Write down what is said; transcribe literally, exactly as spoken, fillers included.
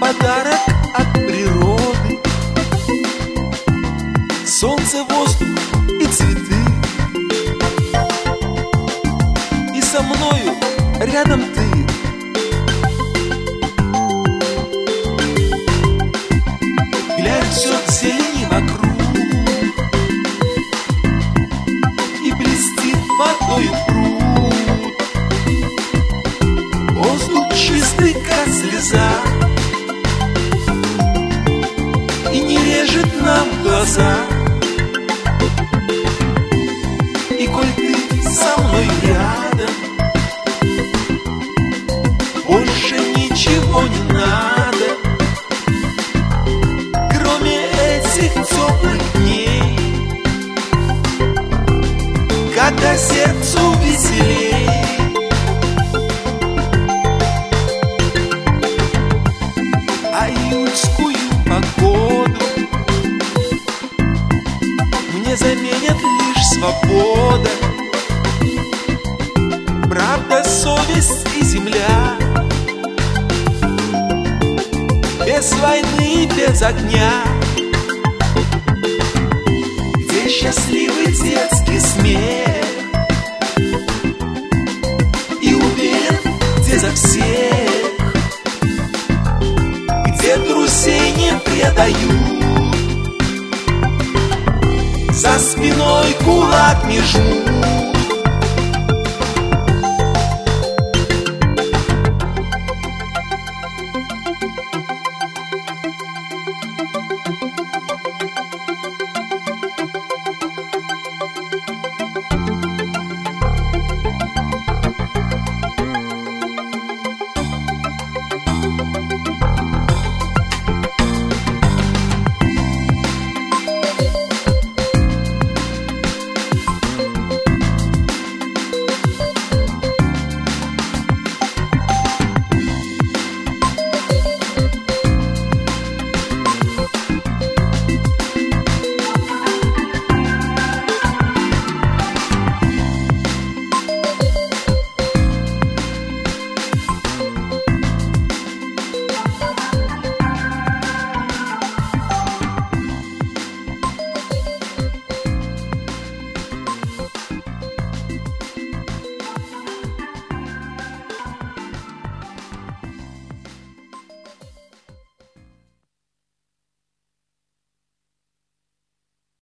подарок от природы. Солнце, воздух и цветы. И со мною рядом ты. Глянь, все в зелени вокруг, и блестит водою пруд. Воздух чистый, как слеза, и не режет нам глаза. И коль ты со мной рядом, больше ничего не надо, кроме этих теплых дней, когда сердцу веселей. А июльскую погоду мне заменят лишь свобода, правда, совесть и земля. Без войны, без огня, где счастливый детский смех, и уверен, где за всех, где друзей не предают, за спиной кулак не жмут.